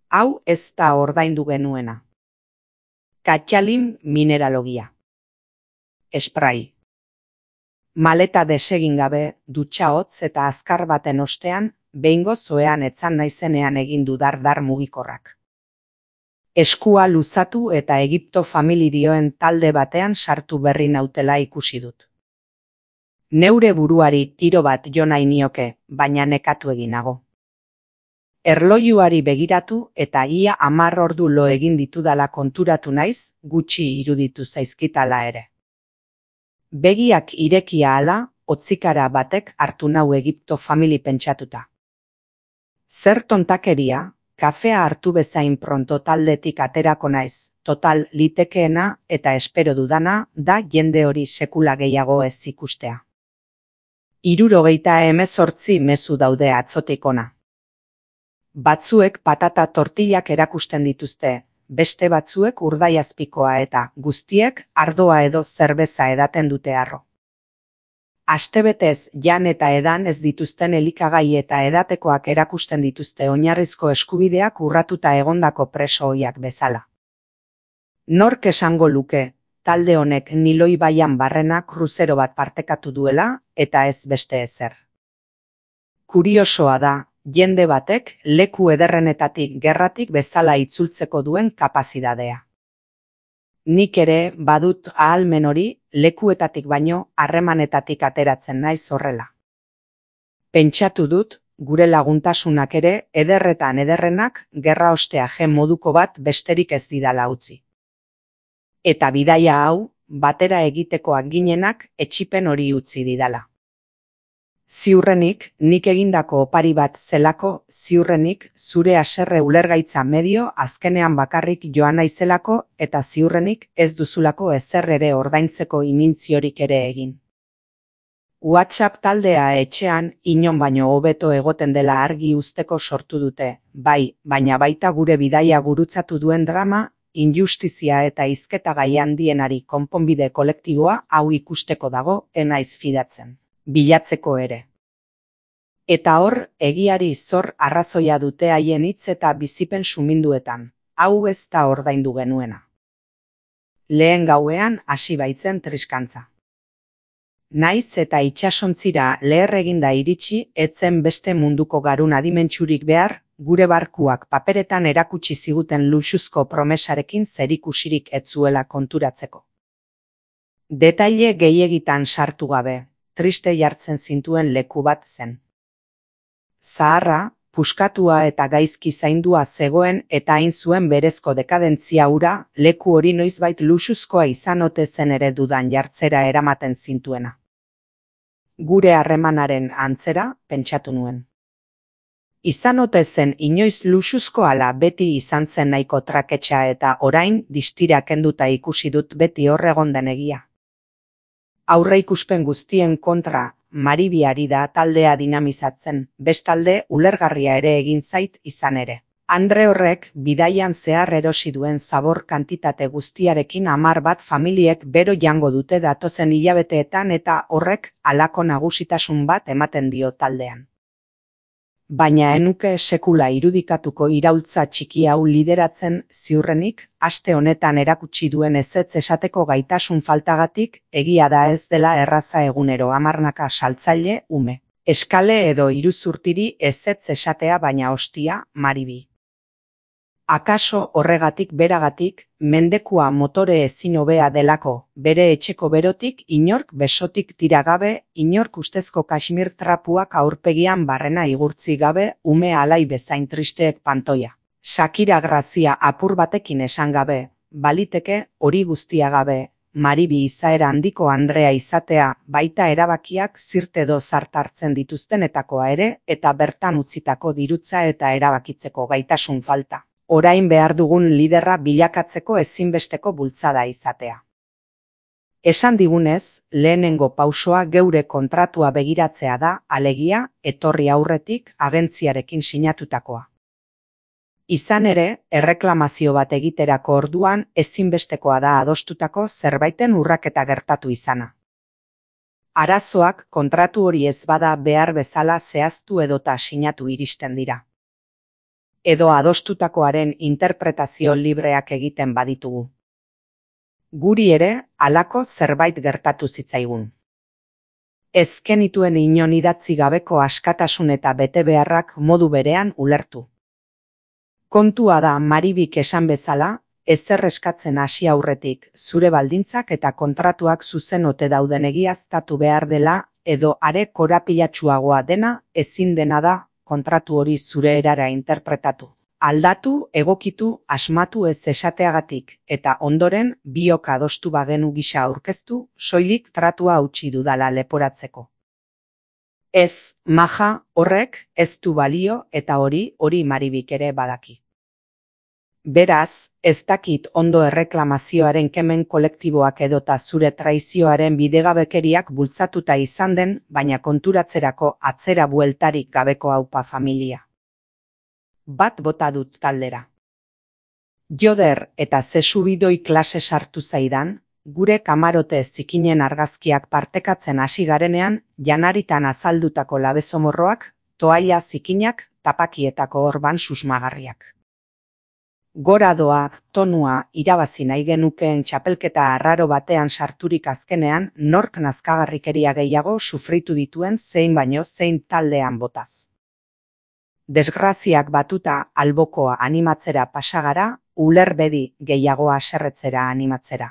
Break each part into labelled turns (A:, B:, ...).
A: Hau ez da ordaindu genuena. Katxalin mineralogia. Esprai. Maleta desegin gabe, dutxa hotz eta azkar baten ostean, behingoz ohean etzan naizenean egin du dar mugikorrak. Eskua luzatu eta Egipto familidioen talde batean sartu berri nautela ikusi dut. Neure buruari tiro bat jo nahi nioke, baina nekatu egin nago. Erlojuari begiratu eta ia 10 ordu lo egin ditudala konturatu naiz, gutxi iruditu zaizkitala ere. Begiak irekia ala, hotzikara batek hartu nau Egipto famili pentsatuta. Zer tontakeria, kafea hartu bezain pronto taldetik aterako naiz, total litekeena eta espero dudana da jende hori sekula gehiago ez ikustea. 78 mezu daude atzotik ona. Batzuek patata tortillak erakusten dituzte, beste batzuek urdaiazpikoa eta guztiek ardoa edo zerbeza edaten dute harro. Astebetez jan eta edan ez dituzten elikagai eta edatekoak erakusten dituzte oinarrizko eskubideak urratuta egondako preso ohiak bezala. Nork esango luke, talde honek Nilo ibaian barrena kruzero bat partekatu duela eta ez beste ezer. Kuriosoa da, jende batek leku ederrenetatik gerratik bezala itzultzeko duen kapazitatea. Nik ere badut ahalmen hori lekuetatik baino harremanetatik ateratzen naiz horrela. Pentsatu dut, gure laguntasunak ere ederretan ederrenak gerra ostea moduko bat besterik ez didala utzi. Eta bidaia hau, batera egitekoak ginenak etsipen hori utzi didala. Ziurrenik, nik egindako opari bat zelako, ziurrenik, zure haserre ulergaitza medio azkenean bakarrik joan naizelako eta ziurrenik ez duzulako ezer ere ordaintzeko imintziorik ere egin. WhatsApp taldea etxean inon baino hobeto egoten dela argi uzteko sortu dute, bai, baina baita gure bidaia gurutzatu duen drama, injustizia eta hizketagai handienari konponbide kolektiboa hau ikusteko dago enaiz fidatzen. Bilatzeko ere. Eta hor, egiari zor arrazoia dute haien hitz eta bizipen suminduetan, hau ez da ordaindu genuena. Lehen gauean hasi baitzen triskantza. Naiz eta itsasontzira leher eginda iritsi, etzen beste munduko garun adimentsurik behar, gure barkuak paperetan erakutsi ziguten luxuzko promesarekin zerikusirik ez zuela konturatzeko. Detaile gehiegitan sartu gabe, triste jartzen zintuen leku bat zen. Zaharra, puskatua eta gaizki zaindua zegoen eta hain zuen berezko dekadentzia hura, leku hori noizbait luxuzkoa izan ote zen ere dudan jartzera eramaten zintuena. Gure harremanaren antzera, pentsatu nuen. Izan ote zen inoiz luxuzko ala beti izan zen nahiko traketsa eta orain distira kenduta ikusi dut beti horregon den egia. Aurreikuspen guztien kontra, Maribi ari da taldea dinamizatzen, bestalde ulergarria ere egin zait izan ere. Andre horrek bidaian zehar erosi duen zabor kantitate guztiarekin 10 bat familiek bero jango dute datozen hilabeteetan eta horrek halako nagusitasun bat ematen dio taldean. Baina enuke sekula irudikatuko iraultza txiki hau lideratzen ziurrenik, aste honetan erakutsi duen ezetz esateko gaitasun faltagatik, egia da ez dela erraza egunero 10 saltzaile ume. Eskale edo iruzurtiri ezetz esatea baina ostia, Maribi. Akaso horregatik beragatik, mendekua motore ezin hobea delako, bere etxeko berotik inork besotik tira gabe, inork ustezko kaxmir trapuak aurpegian barrena igurtzi gabe, ume alai bezain tristeek pantoia. Shakira grazia apur batekin esan gabe, baliteke hori guztia gabe, Maribi izaera handiko Andrea izatea, baita erabakiak zirt edo zart hartzen dituztenetakoa ere, eta bertan utzitako dirutza eta erabakitzeko gaitasun falta. Orain behar dugun liderra bilakatzeko ezinbesteko bultzada izatea. Esan digunez, lehenengo pausoa geure kontratua begiratzea da, alegia, etorri aurretik agentziarekin sinatutakoa. Izan ere, erreklamazio bat egiterako orduan ezinbestekoa da adostutako zerbaiten urraketa gertatu izana. Arazoak kontratu hori ez bada behar bezala zehaztu edota sinatu iristen dira. edo adostutakoaren interpretazio libreak egiten baditugu. Guri ere halako zerbait gertatu zitzaigun. Ez genituen inon idatzi gabeko askatasun eta betebeharrak modu berean ulertu. Kontua da Maribik esan bezala, ezer eskatzen hasi aurretik zure baldintzak eta kontratuak zuzen ote dauden egiaztatu behar dela edo are korapilatsuagoa dena ezin dena da kontratu hori zure erara interpretatu. Aldatu, egokitu, asmatu ez esateagatik eta ondoren biok adostu bagenu gisa aurkeztu, soilik tratua hautsi dudala leporatzeko. Ez, maja, horrek ez du balio eta hori Maribik ere badaki. Beraz, ez dakit ondo erreklamazioaren kemen kolektiboak edota zure traizioaren bidegabekeriak bultzatuta izan den, baina konturatzerako atzera bueltarik gabeko aupa familia. Bat bota dut taldera. Joder eta zesubidoi klase sartu zaidan, gure kamarote zikinen argazkiak partekatzen hasi garenean, janaritan azaldutako labezomorroak, toaia zikinak, tapakietako orban susmagarriak. Gora doa, tonua, irabazi nahi genukeen txapelketa arraro batean sarturik azkenean, nork nazkagarrikeria gehiago sufritu dituen zein baino zein taldean botaz. Desgraziak batuta albokoa animatzera pasagara, ulerbedi gehiago haserretzera animatzera.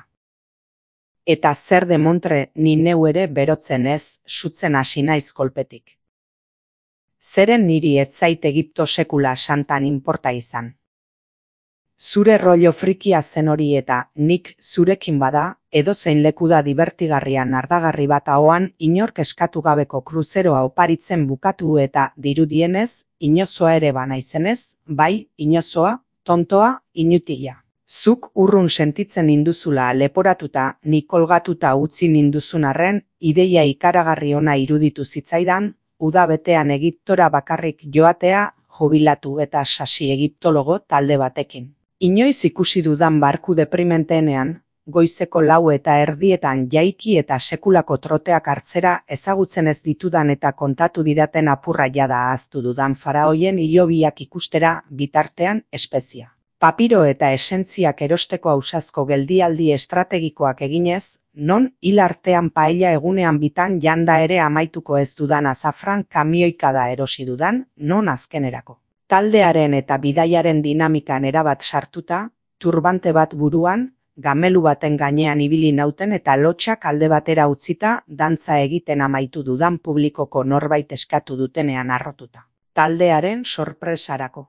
A: Eta zer demontre ni neu ere berotzen ez, sutzen hasi naiz kolpetik. Zeren niri ez zait Egipto sekula santan inporta izan. Zure rollo frikia zen hori eta nik zurekin bada, edozein lekuda divertigarria nardagarri bat ahoan inork eskatu gabeko kruzeroa oparitzen bukatu eta dirudienez, inozoa ere banaizenez, bai, inozoa, tontoa, inutila. Zuk urrun sentitzen induzula leporatuta ni kolgatuta utzi ninduzun arren, ideia ikaragarri ona iruditu zitzaidan, uda betean Egiptora bakarrik joatea, jubilatu eta sasi egiptologo talde batekin. Inoiz ikusi dudan barku deprimenteenean, goizeko 4:00 jaiki eta sekulako troteak hartzera ezagutzen ez ditudan eta kontatu didaten apurra jada ahaztu dudan faraoien hilobiak ikustera bitartean espezia. Papiro eta esentziak erosteko ausazko geldialdi estrategikoak eginez, non hil artean paella egunean bitan janda ere amaituko ez dudan azafran kamioikada erosi dudan, non azkenerako. Taldearen eta bidaiaren dinamikan erabat sartuta, turbante bat buruan, gamelu baten gainean ibili nauten eta lotxak alde batera utzita dantza egiten amaitu dudan publikoko norbait eskatu dutenean harrotuta. Taldearen sorpresarako.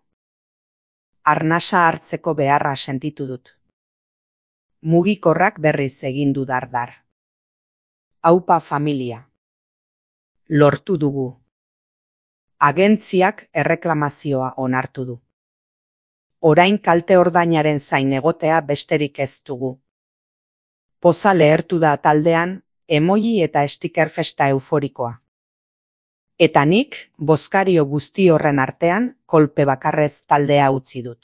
A: Arnasa hartzeko beharra sentitu dut. Mugikorrak berriz egin du dardar. Aupa familia. Lortu dugu. Agentziak erreklamazioa onartu du. Orain kalte ordainaren zain egotea besterik ez dugu. Poza lehertu da taldean, emoji eta sticker festa euforikoa. Eta nik, bozkario guzti horren artean, kolpe bakarrez taldea utzi dut.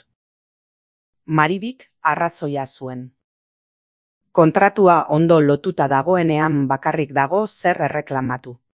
A: Maribik arrazoia zuen. Kontratua ondo lotuta dagoenean bakarrik dago zer erreklamatu.